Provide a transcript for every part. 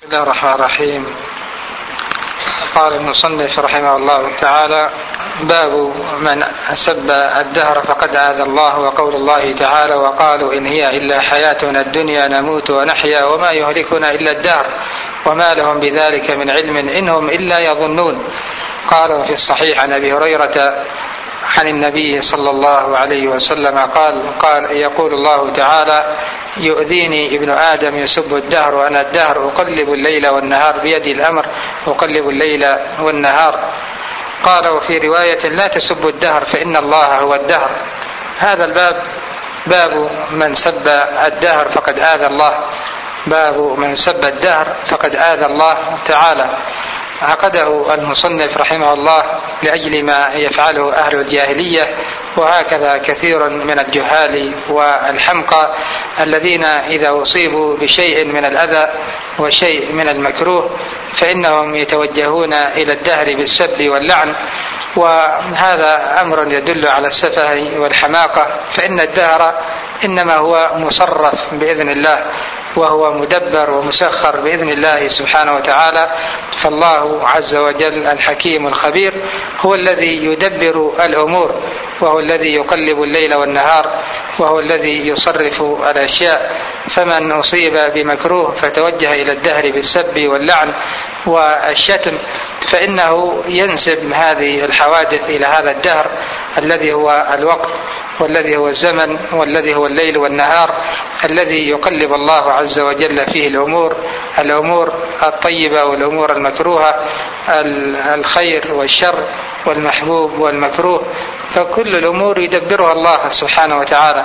بسم الله الرحمن الرحيم. قال المصنف رحمه الله تعالى: باب من سب الدهر فقد آذى الله، وقول الله تعالى: وقالوا إن هي إلا حياتنا الدنيا نموت ونحيا وما يهلكنا إلا الدهر وما لهم بذلك من علم إنهم إلا يظنون. قال في الصحيح عن أبي هريرة عن النبي صلى الله عليه وسلم قال يقول الله تعالى: يؤذيني ابن آدم يسب الدهر وأنا الدهر أقلب الليل والنهار بيدي الأمر أقلب الليل والنهار. قال وفي رواية: لا تسبوا الدهر فإن الله هو الدهر. هذا الباب باب من سب الدهر فقد آذى الله، باب من سب الدهر فقد آذى الله تعالى. عقده المصنف رحمه الله لأجل ما يفعله أهل الجاهلية، وهكذا كثير من الجهال والحمقى الذين إذا أصيبوا بشيء من الأذى وشيء من المكروه فإنهم يتوجهون إلى الدهر بالسب واللعن، وهذا أمر يدل على السفه والحماقة، فإن الدهر إنما هو مصرف بإذن الله، وهو مدبر ومسخر بإذن الله سبحانه وتعالى. فالله عز وجل الحكيم الخبير هو الذي يدبر الأمور، وهو الذي يقلب الليل والنهار، وهو الذي يصرف الأشياء. فمن أصيب بمكروه فتوجه إلى الدهر بالسب واللعن والشتم فإنه ينسب هذه الحوادث إلى هذا الدهر الذي هو الوقت، والذي هو الزمن، والذي هو الليل والنهار، الذي يقلب الله عز وجل فيه الأمور الطيبة والأمور المكروهة، الخير والشر والمحبوب والمكروه، فكل الأمور يدبرها الله سبحانه وتعالى.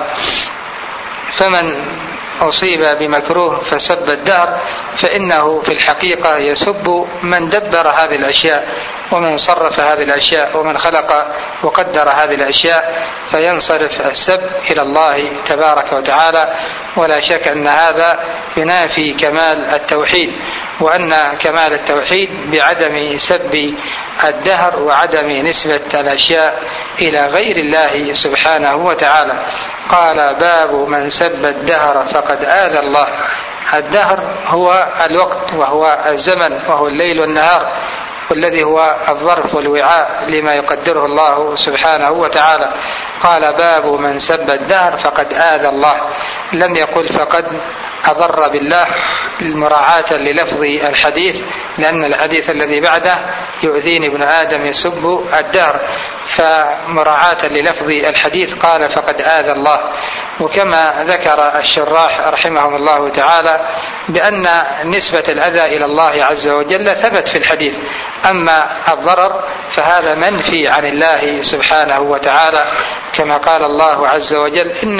فمن أصيب بمكروه فسب الدهر فإنه في الحقيقة يسب من دبر هذه الأشياء ومن صرف هذه الأشياء ومن خلق وقدر هذه الأشياء، فينصرف السب إلى الله تبارك وتعالى. ولا شك أن هذا ينافي كمال التوحيد، وأن كمال التوحيد بعدم سب الدهر وعدم نسبة الأشياء إلى غير الله سبحانه وتعالى. قال: باب من سب الدهر فقد آذى الله. الدهر هو الوقت، وهو الزمن، وهو الليل والنهار، والذي هو الظرف والوعاء لما يقدره الله سبحانه وتعالى. قال: باب من سب الدهر فقد آذى الله، لم يقل فقد أضر بالله مراعاة للفظ الحديث، لأن الحديث الذي بعده يؤذيني ابن آدم يسب الدهر، فمراعاة للفظ الحديث قال فقد آذى الله. وكما ذكر الشراح رحمهم الله تعالى بأن نسبة الأذى إلى الله عز وجل ثبت في الحديث، أما الضرر فهذا منفي عن الله سبحانه وتعالى، كما قال الله عز وجل: إن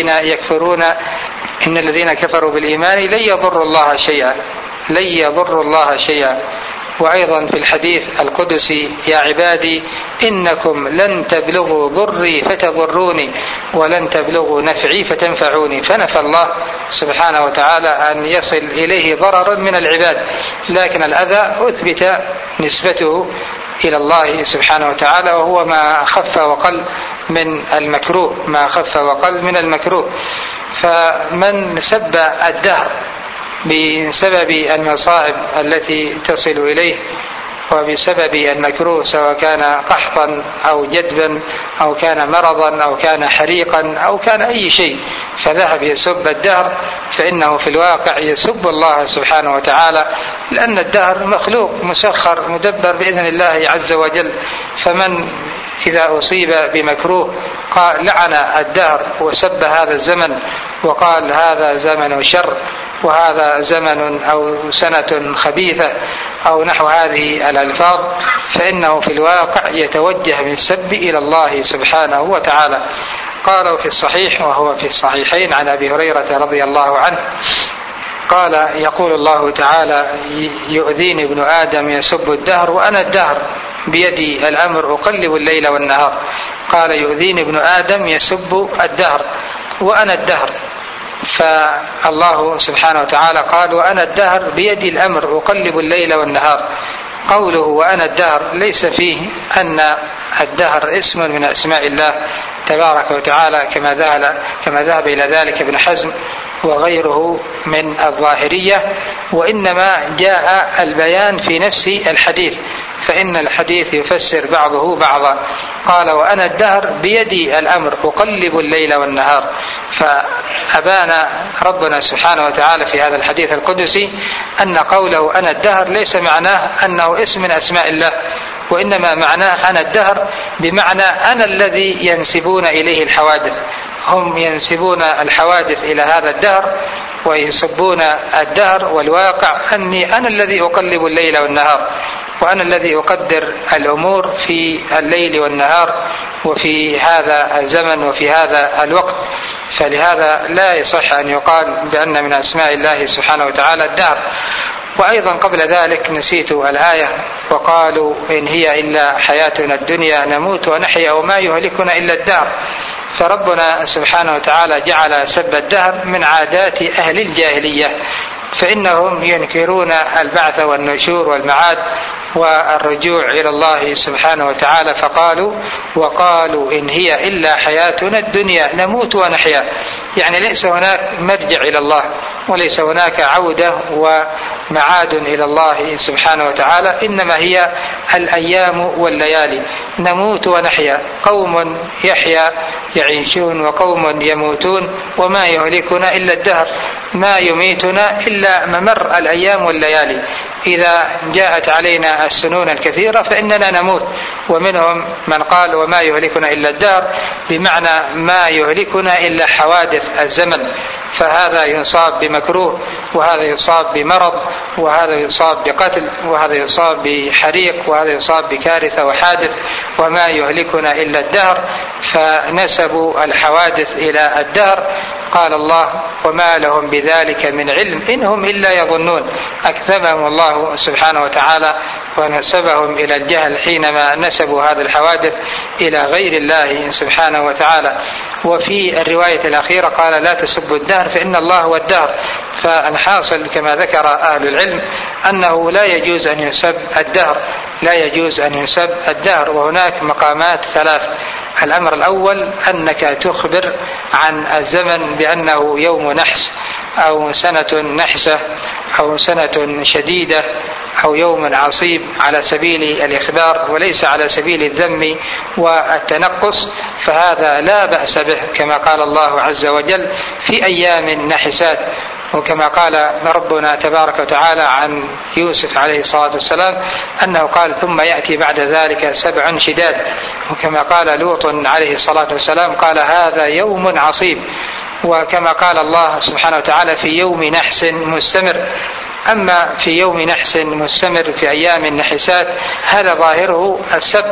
الذين كفروا بالإيمان لن يضروا الله شيئا. وأيضا في الحديث القدسي: يا عبادي إنكم لن تبلغوا ضري فتضروني ولن تبلغوا نفعي فتنفعوني. فنفى الله سبحانه وتعالى أن يصل إليه ضرر من العباد، لكن الأذى أثبت نسبته إلى الله سبحانه وتعالى، وهو ما خف وقل من المكروه. فمن سب الدهر بسبب المصائب التي تصل إليه وبسبب المكروه، سواء كان قحطا أو جدبا أو كان مرضا أو كان حريقا أو كان أي شيء، فذهب يسب الدهر، فإنه في الواقع يسب الله سبحانه وتعالى، لأن الدهر مخلوق مسخر مدبر بإذن الله عز وجل. فمن إذا أصيب بمكروه لعن الدهر وسب هذا الزمن وقال هذا زمن شر، وهذا زمن أو سنة خبيثة أو نحو هذه الألفاظ، فإنه في الواقع يتوجه من السب إلى الله سبحانه وتعالى. قالوا في الصحيح، وهو في الصحيحين، عن أبي هريرة رضي الله عنه قال: يقول الله تعالى: يؤذيني ابن آدم يسب الدهر وأنا الدهر بيدي الأمر أقلب الليل والنهار. قال: يؤذيني ابن آدم يسب الدهر وأنا الدهر، فالله سبحانه وتعالى قال: وأنا الدهر بيدي الأمر أقلب الليل والنهار. قوله وأنا الدهر ليس فيه أن الدهر اسم من أسماء الله تبارك وتعالى، كما ذهب إلى ذلك ابن حزم وغيره من الظاهرية، وإنما جاء البيان في نفس الحديث، فإن الحديث يفسر بعضه بعضا. قال وأنا الدهر بيدي الأمر أقلب الليل والنهار، فأبان ربنا سبحانه وتعالى في هذا الحديث القدسي أن قوله أنا الدهر ليس معناه أنه اسم من أسماء الله، وإنما معناه أنا الدهر بمعنى أنا الذي ينسبون إليه الحوادث. هم ينسبون الحوادث إلى هذا الدهر ويسبون الدهر والواقع أني أنا الذي أقلب الليل والنهار، وأنا الذي أقدر الأمور في الليل والنهار وفي هذا الزمن وفي هذا الوقت. فلهذا لا يصح أن يقال بأن من أسماء الله سبحانه وتعالى الدهر. وأيضا قبل ذلك نسيت الآية وقالوا إن هي إلا حياتنا الدنيا نموت ونحيا وما يهلكنا إلا الدهر. فربنا سبحانه وتعالى جعل سب الدهر من عادات أهل الجاهلية، فإنهم ينكرون البعث والنشور والمعاد والرجوع إلى الله سبحانه وتعالى، وقالوا إن هي إلا حياتنا الدنيا نموت ونحيا، يعني ليس هناك مرجع إلى الله وليس هناك عودة ومعاد إلى الله سبحانه وتعالى، إنما هي الأيام والليالي نموت ونحيا، قوم يحيا يعيشون وقوم يموتون وما يهلكنا إلا الدهر، ما يميتنا إلا ممر الأيام والليالي. إذا جاءت علينا السنون الكثيرة فإننا نموت. ومنهم من قال وما يهلكنا إلا الدهر بمعنى ما يهلكنا إلا حوادث الزمن، فهذا يصاب بمكروه وهذا يصاب بمرض وهذا يصاب بقتل وهذا يصاب بحريق وهذا يصاب بكارثة وحادث، وما يهلكنا إلا الدهر، فنسبوا الحوادث إلى الدهر. قال الله وما لهم بذلك من علم إنهم إلا يظنون، أكذبهم الله سبحانه وتعالى ونسبهم إلى الجهل حينما نسبوا هذه الحوادث إلى غير الله سبحانه وتعالى. وفي الرواية الأخيرة قال لا تسبوا الدهر فإن الله هو الدهر. فالحاصل كما ذكر أهل العلم أنه لا يجوز أن يسب الدهر، لا يجوز أن يسب الدهر. وهناك مقامات ثلاث: الأمر الأول أنك تخبر عن الزمن بأنه يوم نحس أو سنة نحسة أو سنة شديدة أو يوم عصيب على سبيل الإخبار وليس على سبيل الذم والتنقص، فهذا لا بأس به كما قال الله عز وجل في أيام نحسات. وكما قال ربنا تبارك وتعالى عن يوسف عليه الصلاة والسلام أنه قال ثم يأتي بعد ذلك 7 شداد. وكما قال لوط عليه الصلاة والسلام قال هذا يوم عصيب. وكما قال الله سبحانه وتعالى في يوم نحس مستمر. أما في يوم نحس مستمر في أيام النحسات هذا ظاهره السب.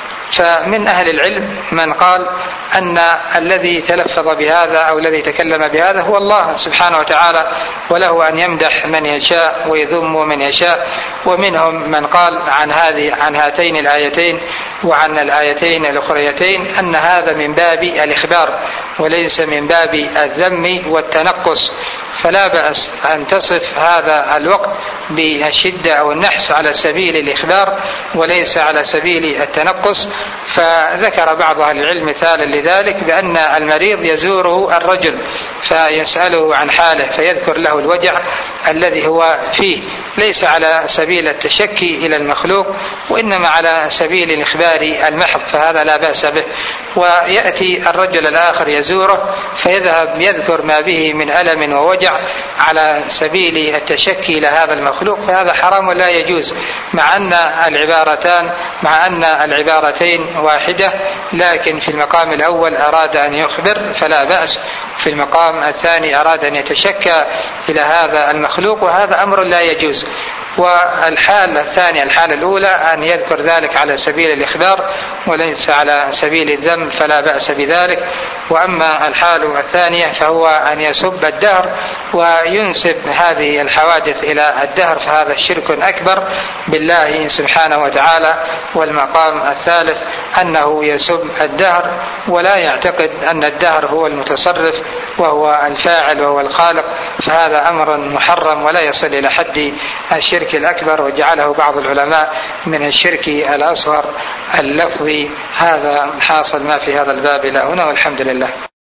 فمن أهل العلم من قال أن الذي تلفظ بهذا أو الذي تكلم بهذا هو الله سبحانه وتعالى، وله أن يمدح من يشاء ويذم من يشاء. ومنهم من قال عن هاتين الآيتين وعن الآيتين الأخريتين أن هذا من باب الإخبار وليس من باب الذم والتنقص، فلا بأس أن تصف هذا الوقت بالشدة أو النحس على سبيل الإخبار وليس على سبيل التنقص. فذكر بعض أهل العلم مثالا لذلك بأن المريض يزوره الرجل فيسأله عن حاله فيذكر له الوجع الذي هو فيه، ليس على سبيل التشكي إلى المخلوق وإنما على سبيل الإخبار المحض، فهذا لا بأس به. ويأتي الرجل الآخر يزوره فيذهب يذكر ما به من ألم ووجع على سبيل التشكي إلى هذا المخلوق، فهذا حرام ولا يجوز، مع أن العبارتين واحدة، لكن في المقام الأول أراد أن يخبر فلا بأس، في المقام الثاني أراد أن يتشكى إلى هذا المخلوق وهذا أمر لا يجوز. والحالة الثانية الحالة الأولى أن يذكر ذلك على سبيل الإخبار وليس على سبيل الذم فلا بأس بذلك. وأما الحالة الثانية فهو أن يسب الدهر وينسب هذه الحوادث إلى الدهر، فهذا الشرك أكبر بالله سبحانه وتعالى. والمقام الثالث أنه يسب الدهر ولا يعتقد أن الدهر هو المتصرف وهو الفاعل وهو الخالق، فهذا أمر محرم ولا يصل إلى حد الشرك الأكبر، وجعله بعض العلماء من الشرك الأصغر اللفظي. هذا حاصل ما في هذا الباب إلى هنا، والحمد لله.